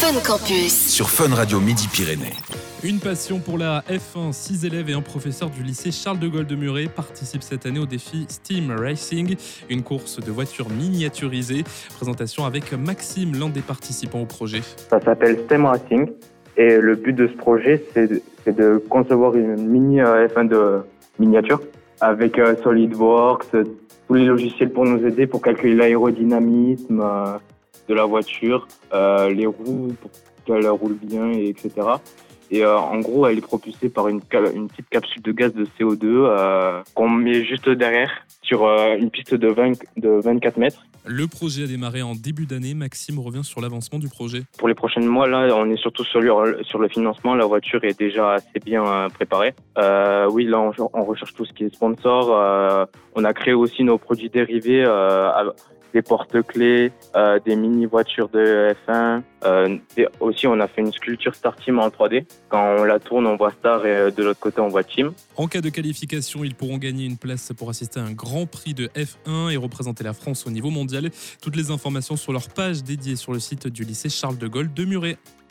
Fun Campus. Sur Fun Radio Midi-Pyrénées. Une passion pour la F1, 6 élèves et un professeur du lycée Charles de Gaulle de Muret participent cette année au défi Steam Racing, une course de voitures miniaturisées. Présentation avec Maxime, l'un des participants au projet. Ça s'appelle Steam Racing et le but de ce projet, c'est de concevoir une mini F1 de miniature avec SolidWorks, tous les logiciels pour nous aider pour calculer l'aérodynamisme de la voiture, les roues pour qu'elles roulent bien, etc. Et en gros, elle est propulsée par une petite capsule de gaz de CO2 qu'on met juste derrière sur une piste de 24 mètres. Le projet a démarré en début d'année. Maxime revient sur l'avancement du projet. Pour les prochains mois, là, on est surtout sur le financement. La voiture est déjà assez bien préparée. Oui, là, on recherche tout ce qui est sponsor. On a créé aussi nos produits dérivés, des porte-clés, des mini-voitures de F1. Aussi, on a fait une sculpture Star Team en 3D. Quand on la tourne, on voit Star et de l'autre côté, on voit Team. En cas de qualification, ils pourront gagner une place pour assister à un grand prix de F1 et représenter la France au niveau mondial. Toutes les informations sur leur page dédiée sur le site du lycée Charles de Gaulle de Muret.